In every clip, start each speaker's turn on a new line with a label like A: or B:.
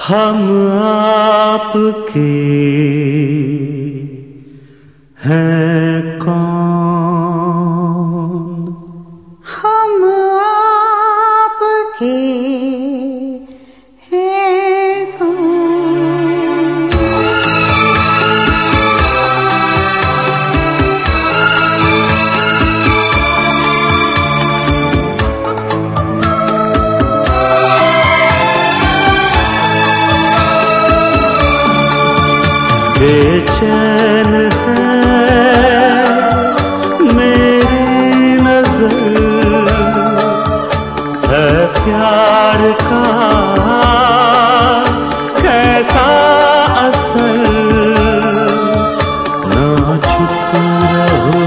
A: हम आपके हैं कौन,
B: हम आपके हैं कौन।
A: बेचैन है मेरी नजर, है प्यार का कैसा असर। ना चुप रहो,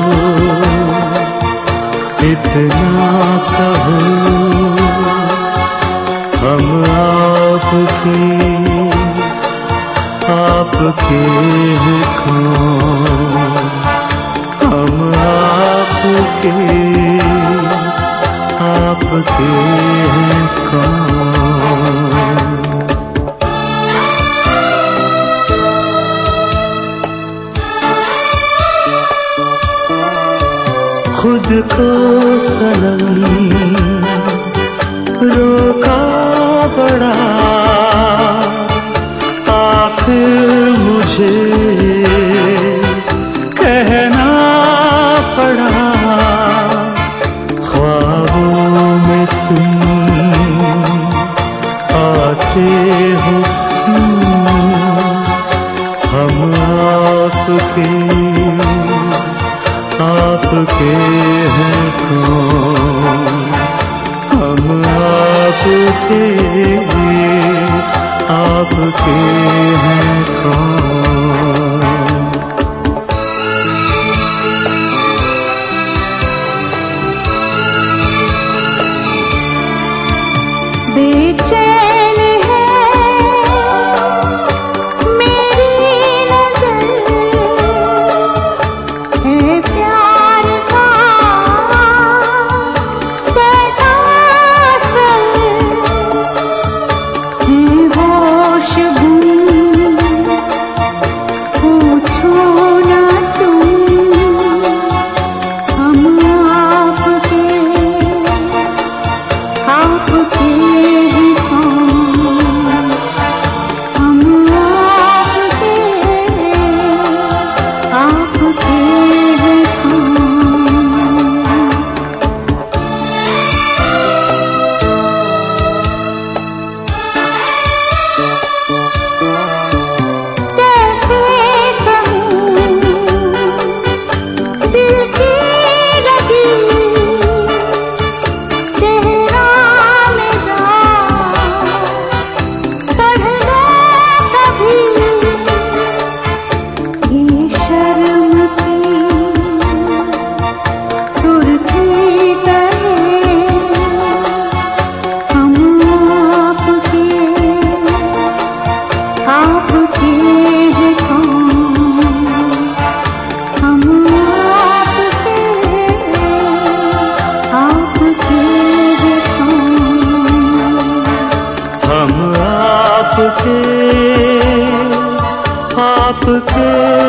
A: इतना कहो, हम आपके हैं कौन, हम आपके हैं कौन। खुद को सनम रोका बड़ा, आखिर मुझे कहना पड़ा। ख्वाबों में तुम आते हो क्यों, हम आपके हैं कौन, हम आपके हैं कौन।
B: बेचैन है मेरी नजर, है प्यार का कैसा असर। है होश गुम, पूछो ना तुम, हम आपके हैं कौन, हम आपके हैं कौन। कैसे कहूँ दिल की लगी चेहरा मेरा, पढ़ लो कभी ये शर्म की सुर्खी कहे। हम आपके हैं कौन, हम आपके हैं कौन।
A: हम आपके